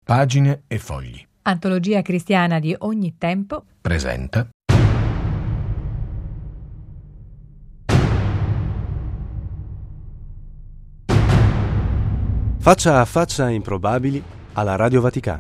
Pagine e fogli. Antologia cristiana di ogni tempo. Presenta. Faccia a faccia improbabili alla Radio Vaticana.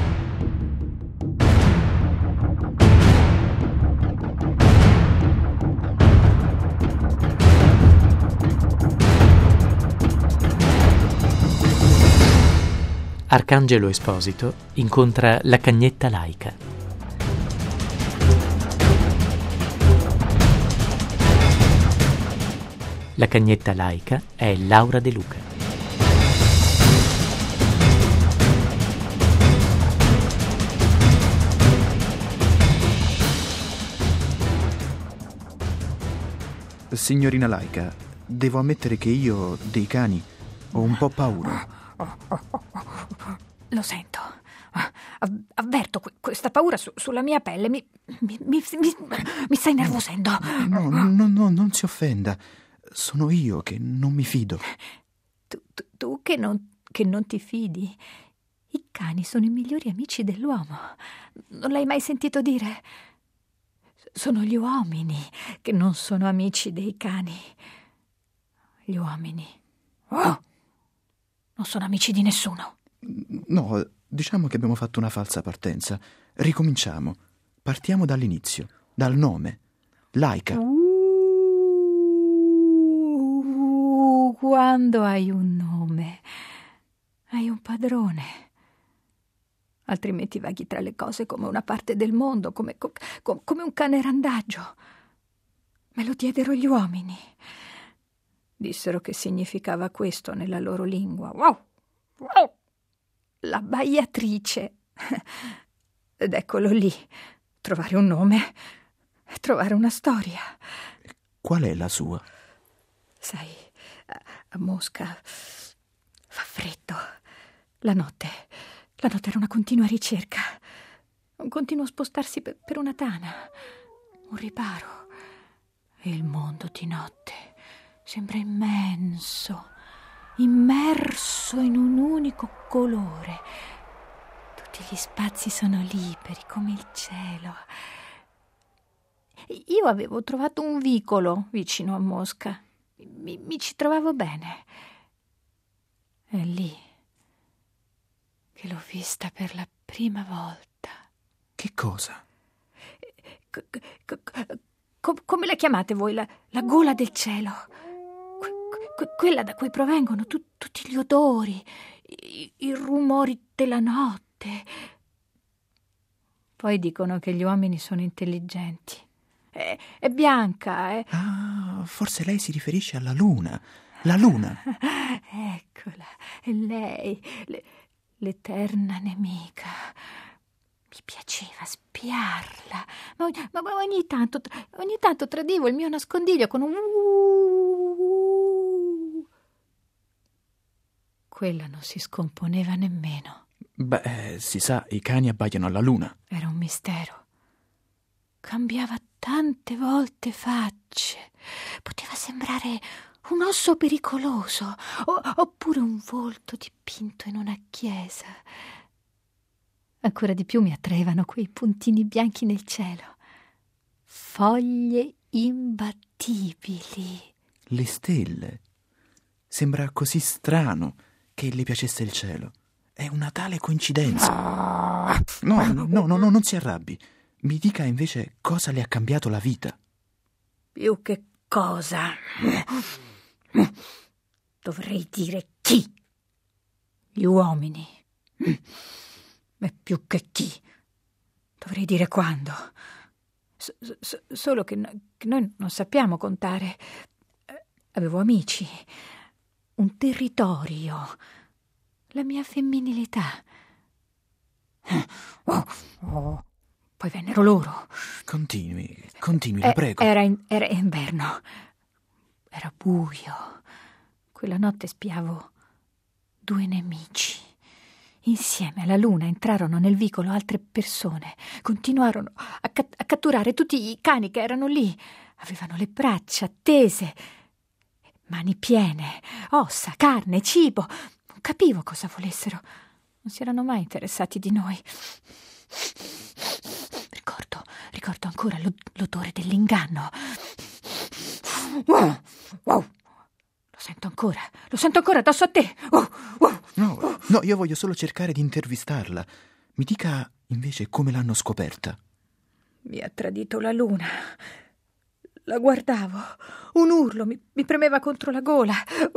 Arcangelo Esposito incontra la cagnetta laica. La cagnetta laica è Laura De Luca. Signorina laica, devo ammettere che io dei cani ho un po' paura. Lo sento. Avverto questa paura sulla mia pelle. Mi sta innervosendo. No, non si offenda. Sono io che non mi fido. Tu che non ti fidi? I cani sono i migliori amici dell'uomo. Non l'hai mai sentito dire? Sono gli uomini che non sono amici dei cani. Gli uomini non sono amici di nessuno. No, diciamo che abbiamo fatto una falsa partenza. Ricominciamo. Partiamo dall'inizio, dal nome. Laica. Quando hai un nome, hai un padrone. Altrimenti vaghi tra le cose come una parte del mondo, come un cane randagio. Me lo diedero gli uomini. Dissero che significava questo nella loro lingua. Wow! L'abbaiatrice. Ed eccolo lì. Trovare un nome, trovare una storia. Qual è la sua? Sai, a Mosca fa freddo. La notte era una continua ricerca, un continuo spostarsi per una tana, un riparo. E il mondo di notte sembra immenso, immerso in un unico colore. Tutti gli spazi sono liberi come il cielo. Io avevo trovato un vicolo vicino a Mosca. Mi ci trovavo bene. È lì che l'ho vista per la prima volta. Che cosa? Come la chiamate voi? La gola del cielo. Quella da cui provengono tutti gli odori, i rumori della notte. Poi dicono che gli uomini sono intelligenti. È bianca, eh? Ah, forse lei si riferisce alla luna. La luna. Eccola, è lei, l'eterna nemica. Mi piaceva spiarla, ma ogni tanto tradivo il mio nascondiglio con un Quella non si scomponeva nemmeno. Beh, si sa, i cani abbaiano alla luna. Era un mistero. Cambiava tante volte facce. Poteva sembrare un osso pericoloso oppure un volto dipinto in una chiesa. Ancora di più mi attraevano quei puntini bianchi nel cielo. Foglie imbattibili. Le stelle. Sembra così strano che le piacesse il cielo. È una tale coincidenza. No, non si arrabbi. Mi dica invece cosa le ha cambiato la vita. Più che cosa? Dovrei dire chi? Gli uomini. E più che chi? Dovrei dire quando. Solo che noi non sappiamo contare. Avevo amici, un territorio, la mia femminilità. Poi vennero loro. Continui, la prego. Era inverno. Era buio. Quella notte spiavo 2 nemici. Insieme alla luna entrarono nel vicolo altre persone. Continuarono a catturare tutti i cani che erano lì. Avevano le braccia tese, mani piene, ossa, carne, cibo. Non capivo cosa volessero. Non si erano mai interessati di noi. Ricordo ancora l'odore dell'inganno. Wow. Lo sento ancora addosso a te. No, io voglio solo cercare di intervistarla. Mi dica invece come l'hanno scoperta. Mi ha tradito la luna. La guardavo. Un urlo mi premeva contro la gola.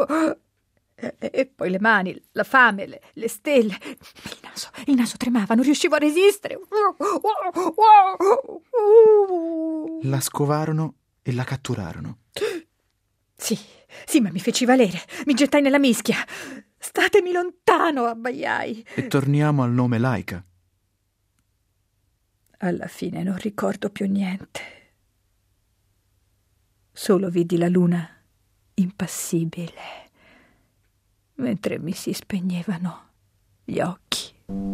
E poi le mani, la fame, le stelle. Il naso tremava, non riuscivo a resistere. La scovarono e la catturarono. Sì, ma mi feci valere. Mi gettai nella mischia. Statemi lontano, abbaiai. E torniamo al nome Laika. Alla fine non ricordo più niente. Solo vidi la luna impassibile mentre mi si spegnevano gli occhi.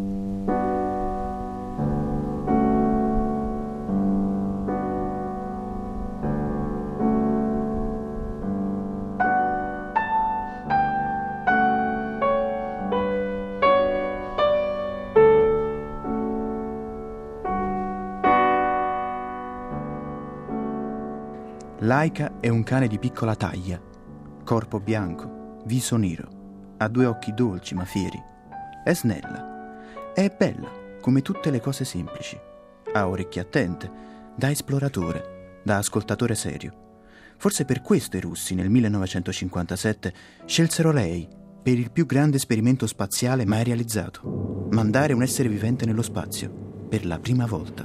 Laika è un cane di piccola taglia, corpo bianco, viso nero, ha 2 occhi dolci ma fieri. È snella, è bella come tutte le cose semplici, ha orecchie attente, da esploratore, da ascoltatore serio. Forse per questo i russi nel 1957 scelsero lei per il più grande esperimento spaziale mai realizzato: mandare un essere vivente nello spazio, per la prima volta.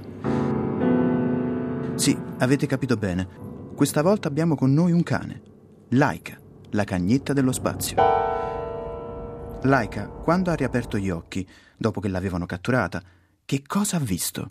Sì, avete capito bene. Questa volta abbiamo con noi un cane, Laika, la cagnetta dello spazio. Laika, quando ha riaperto gli occhi, dopo che l'avevano catturata, che cosa ha visto?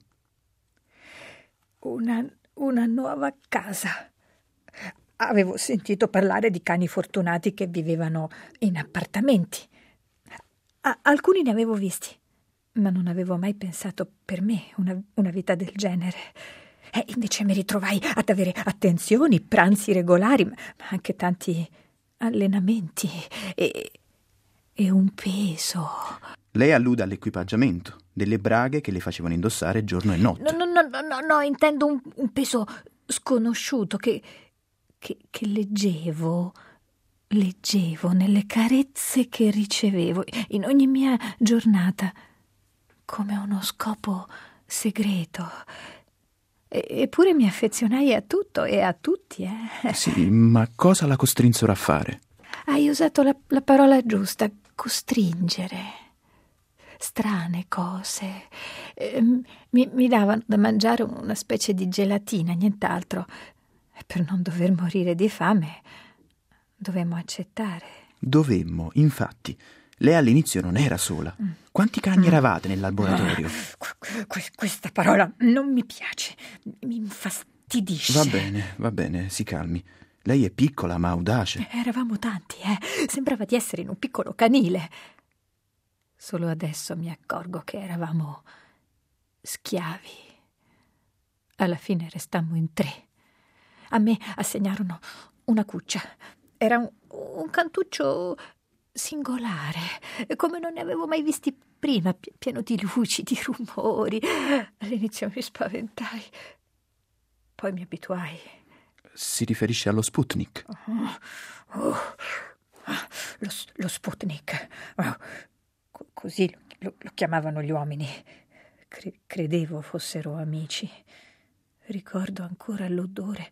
Una nuova casa. Avevo sentito parlare di cani fortunati che vivevano in appartamenti. Alcuni ne avevo visti, ma non avevo mai pensato per me una vita del genere. Invece mi ritrovai ad avere attenzioni, pranzi regolari, ma anche tanti allenamenti e un peso. Lei allude all'equipaggiamento, delle braghe che le facevano indossare giorno e notte. No, intendo un peso sconosciuto che leggevo nelle carezze che ricevevo in ogni mia giornata, come uno scopo segreto. Eppure mi affezionai a tutto e a tutti. Sì, ma cosa la costrinsero a fare? Hai usato la parola giusta, costringere. Strane cose. Mi davano da mangiare una specie di gelatina, nient'altro. E per non dover morire di fame, dovemmo accettare. Dovemmo, infatti. Lei all'inizio non era sola. Quanti cani eravate nel laboratorio? Questa parola non mi piace, mi infastidisce. Va bene, si calmi. Lei è piccola ma audace. Eravamo tanti, sembrava di essere in un piccolo canile. Solo adesso mi accorgo che eravamo schiavi. Alla fine restammo in 3. A me assegnarono una cuccia. Era un cantuccio singolare, come non ne avevo mai visti prima, pieno di luci, di rumori. All'inizio mi spaventai, poi mi abituai. Si riferisce allo Sputnik? Lo Sputnik. Così lo chiamavano gli uomini. Credevo fossero amici. Ricordo ancora l'odore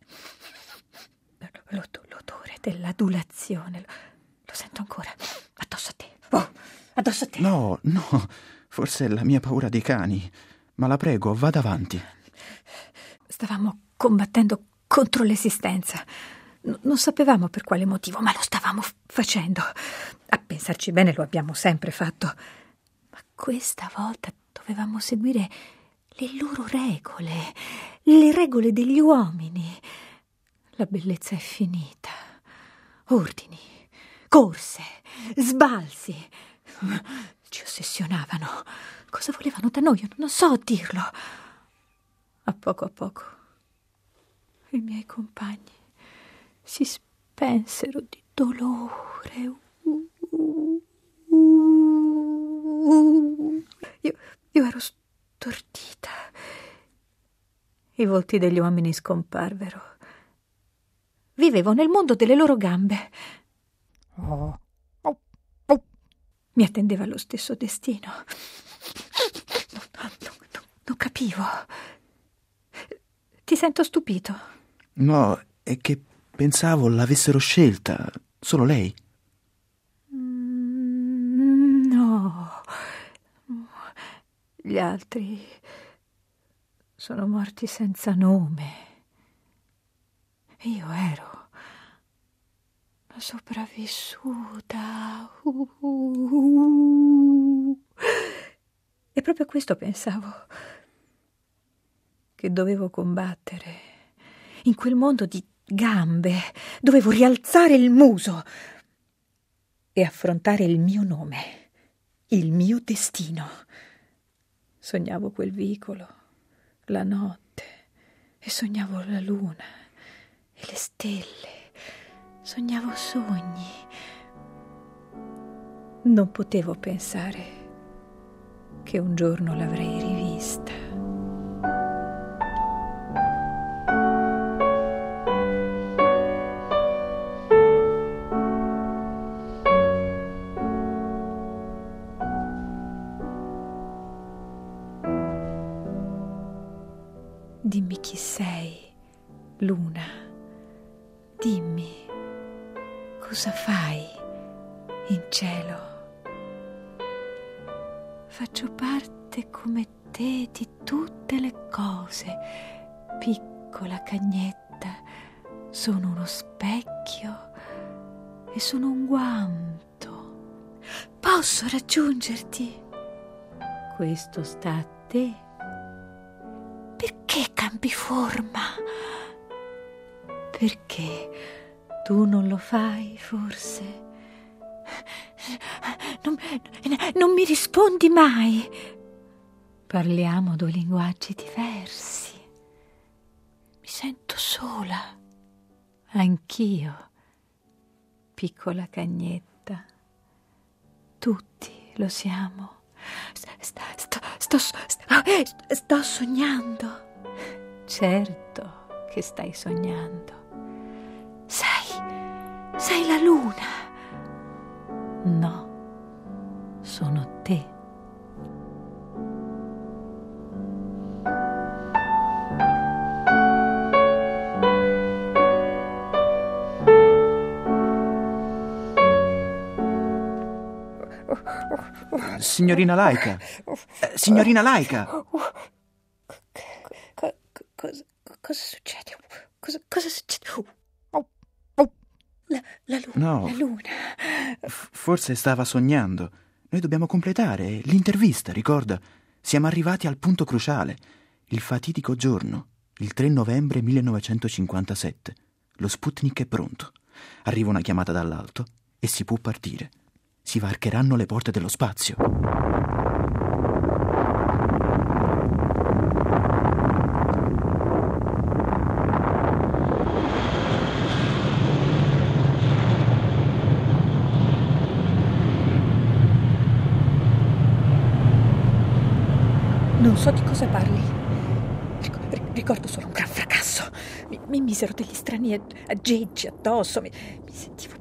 dell'adulazione. Lo sento ancora. Addosso a te. Addosso a te. No, forse è la mia paura dei cani. Ma la prego, vada avanti. Stavamo combattendo contro l'esistenza. Non sapevamo per quale motivo, ma lo stavamo facendo. A pensarci bene, lo abbiamo sempre fatto. Ma questa volta dovevamo seguire le loro regole, le regole degli uomini. La bellezza è finita. Ordini, corse, sbalzi. Ci ossessionavano. Cosa volevano da noi? Io non so dirlo. A poco i miei compagni si spensero di dolore. Io ero stordita. I volti degli uomini scomparvero. Vivevo nel mondo delle loro gambe. Mi attendeva lo stesso destino. Non capivo. Ti sento stupito. No, è che pensavo l'avessero scelta solo lei. No. Gli altri sono morti senza nome. Io ero una sopravvissuta. E proprio questo pensavo, che dovevo combattere. In quel mondo di gambe dovevo rialzare il muso e affrontare il mio nome, il mio destino. Sognavo quel vicolo, la notte, e sognavo la luna e le stelle. Sognavo sogni. Non potevo pensare che un giorno l'avrei rivista. Dimmi chi sei, Luna. Dimmi, cosa fai in cielo? Faccio parte come te di tutte le cose. Piccola cagnetta, sono uno specchio e sono un guanto. Posso raggiungerti? Questo sta a te. Perché cambi forma? Perché tu non lo fai, forse? Non mi rispondi mai. Parliamo due linguaggi diversi. Mi sento sola. Anch'io, piccola cagnetta. Tutti lo siamo. Sto sognando. Certo che stai sognando. Sei la luna. No, sono te. Signorina Laika. Signorina Laika. Cosa succede? Cosa succede? La luna. No. La luna. Forse stava sognando. Noi dobbiamo completare l'intervista, ricorda? Siamo arrivati al punto cruciale. Il fatidico giorno, il 3 novembre 1957. Lo Sputnik è pronto. Arriva una chiamata dall'alto e si può partire. Si varcheranno le porte dello spazio. Non so di cosa parli. Ricordo solo un gran fracasso. Mi misero degli strani aggeggi addosso. Mi sentivo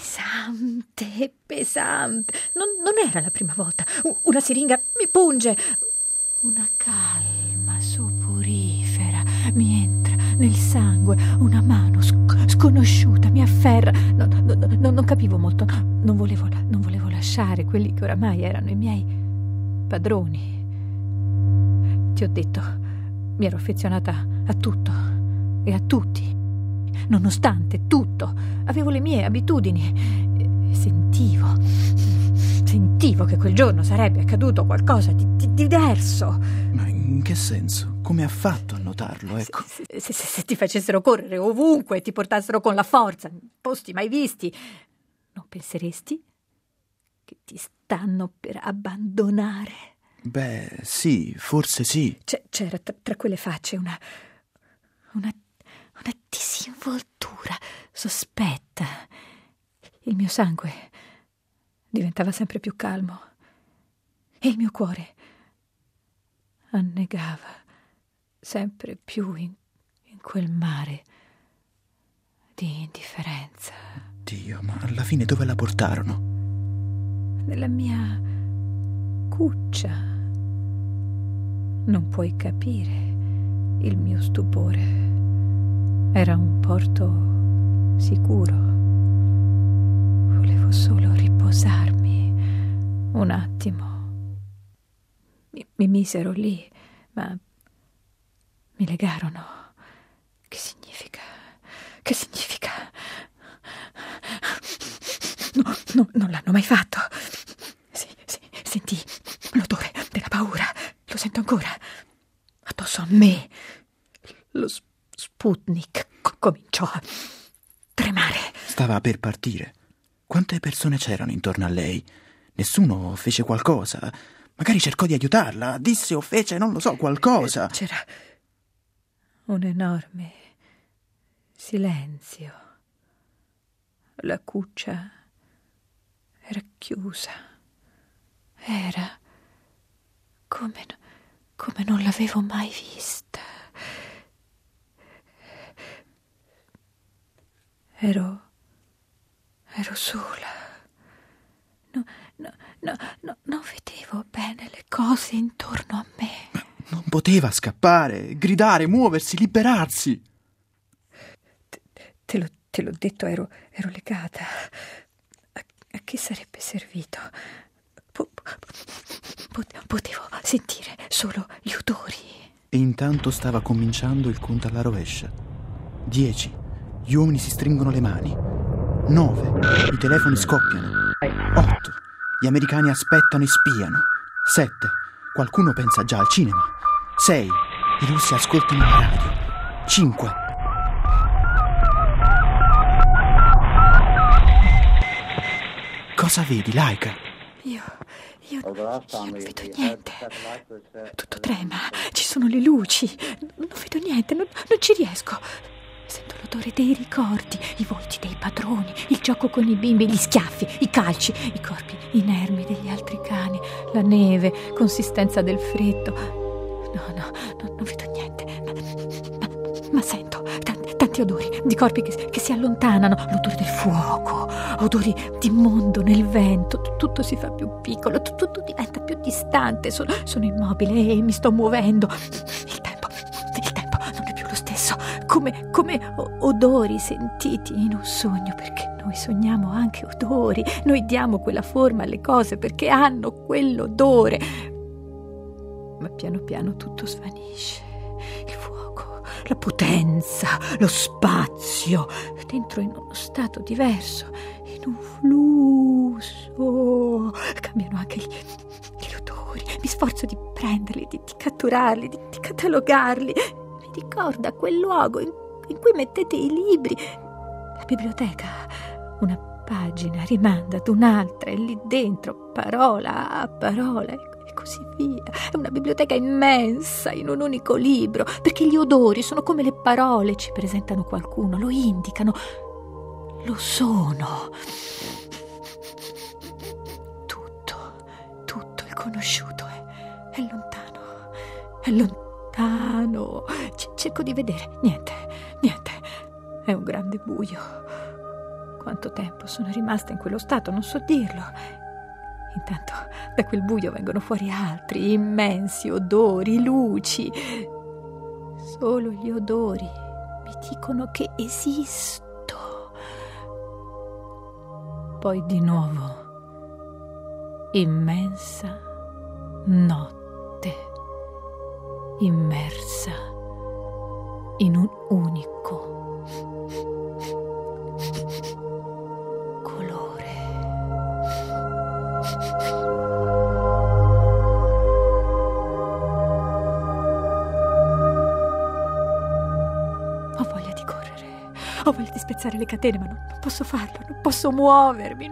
pesante. Non era la prima volta. Una siringa mi punge. Una calma soporifera mi entra nel sangue. Una mano sconosciuta mi afferra. Non capivo molto. Non volevo lasciare quelli che oramai erano i miei padroni. Ti ho detto, mi ero affezionata a tutto e a tutti. Nonostante tutto, avevo le mie abitudini. Sentivo che quel giorno sarebbe accaduto qualcosa di diverso. Ma in che senso? Come ha fatto a notarlo, ecco? Se ti facessero correre ovunque e ti portassero con la forza in posti mai visti, non penseresti che ti stanno per abbandonare? Beh, sì, forse sì. C'era tra quelle facce una disinvoltura sospetta. Il mio sangue diventava sempre più calmo. il mio cuore annegava sempre più in quel mare di indifferenza. Dio, ma alla fine dove la portarono? Nella mia cuccia. Non puoi capire il mio stupore. Era un porto sicuro. Volevo solo riposarmi un attimo. Mi misero lì, ma mi legarono. Che significa? Che significa? No, non l'hanno mai fatto. Sentì l'odore della paura. Lo sento ancora. Addosso a me. Lo Sputnik cominciò a tremare. Stava per partire. Quante persone c'erano intorno a lei? Nessuno fece qualcosa. Magari cercò di aiutarla. Disse o fece, non lo so, qualcosa. C'era un enorme silenzio. La cuccia era chiusa. Era come non l'avevo mai vista. Ero sola. Non vedevo bene le cose intorno a me. Ma non poteva scappare, gridare, muoversi, liberarsi. Te l'ho detto, ero legata. A che sarebbe servito? Potevo sentire solo gli odori. E intanto stava cominciando il conto alla rovescia. 10. Gli uomini si stringono le mani. 9. I telefoni scoppiano. 8. Gli americani aspettano e spiano. 7. Qualcuno pensa già al cinema. 6. I russi ascoltano la radio. 5. Cosa vedi, Laika? Io non vedo niente. Tutto trema. Ci sono le luci. Non vedo niente. Non ci riesco. Sento l'odore dei ricordi, i volti dei padroni, il gioco con i bimbi, gli schiaffi, i calci, i corpi inermi degli altri cani, la neve, consistenza del freddo. No, non vedo niente. Ma sento tanti odori di corpi che si allontanano, l'odore del fuoco, odori di mondo nel vento. Tutto si fa più piccolo, tutto diventa più distante. Sono immobile e mi sto muovendo. Il tempo non è più lo stesso, come odori sentiti in un sogno, perché noi sogniamo anche odori. Noi diamo quella forma alle cose perché hanno quell'odore. Ma piano piano tutto svanisce. Il fuoco, la potenza, lo spazio. Dentro in uno stato diverso, in un flusso. Cambiano anche gli odori. Mi sforzo di prenderli, di catturarli, di catalogarli. Mi ricorda quel luogo in cui mettete i libri. La biblioteca. Una pagina rimanda ad un'altra e lì dentro, parola a parola, e così via. È una biblioteca immensa in un unico libro, perché gli odori sono come le parole, ci presentano qualcuno, lo indicano, lo sono. Tutto il conosciuto è lontano. Cerco di vedere. Niente. È un grande buio. Quanto tempo sono rimasta in quello stato, non so dirlo. Intanto da quel buio vengono fuori altri, immensi odori, luci. Solo gli odori mi dicono che esisto. Poi di nuovo, immensa notte, immersa in un unico colore. Ho voglia di correre, ho voglia di spezzare le catene, ma non posso farlo, non posso muovermi.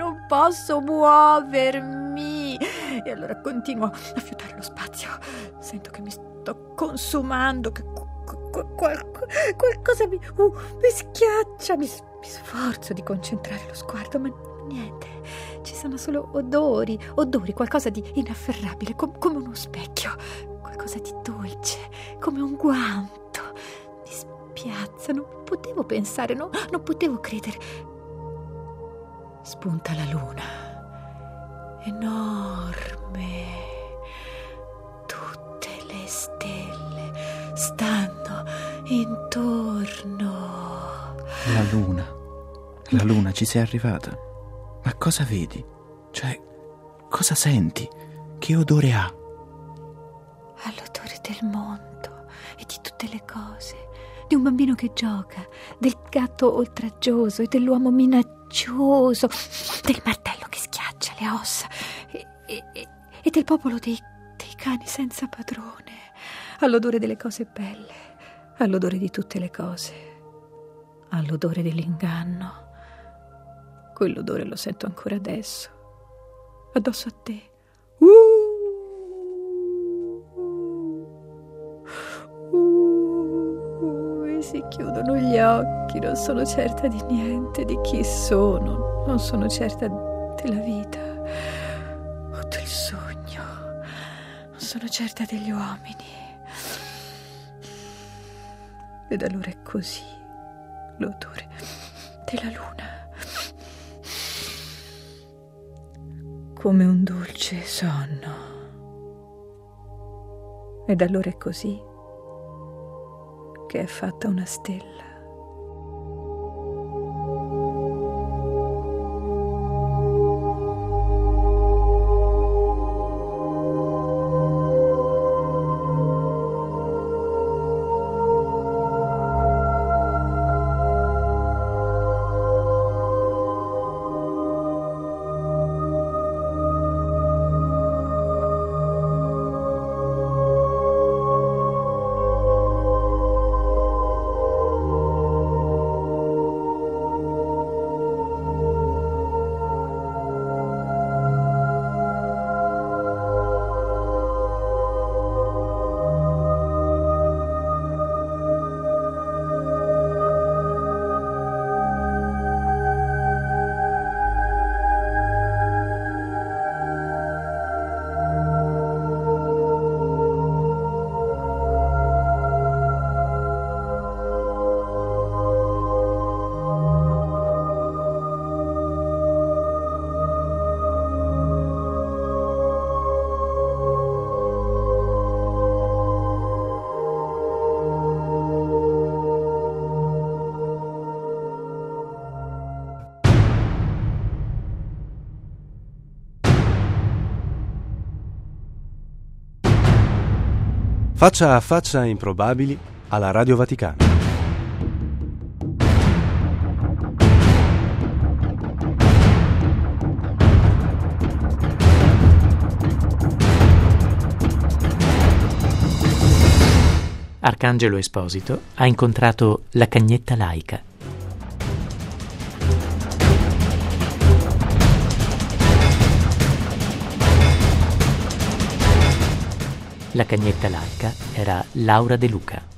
E allora continuo a fiutare lo spazio. Sento che mi sto consumando, che qualcosa mi schiaccia. Mi sforzo di concentrare lo sguardo, ma niente. Ci sono solo odori, qualcosa di inafferrabile, come uno specchio, qualcosa di dolce, come un guanto. Mi spiazza, non potevo pensare, non potevo credere. Spunta la luna, enorme. Tutte le stelle stanno intorno. La luna, ci sei arrivata? Ma cosa vedi? Cioè, cosa senti? Che odore ha? Ha l'odore del mondo e di tutte le cose, di un bambino che gioca, del gatto oltraggioso e dell'uomo minaccioso, del martello che schiaccia le ossa e del popolo dei cani senza padrone. Ha l'odore delle cose belle, ha l'odore di tutte le cose, ha l'odore dell'inganno. Quell'odore lo sento ancora adesso, addosso a te. E si chiudono gli occhi, non sono certa di niente, di chi sono, non sono certa della vita o del sogno, non sono certa degli uomini. Ed allora è così, l'odore della luna. Come un dolce sonno. Ed allora è così che è fatta una stella. Faccia a faccia improbabili alla Radio Vaticana. Arcangelo Esposito ha incontrato la cagnetta laica. La cagnetta laica era Laura De Luca.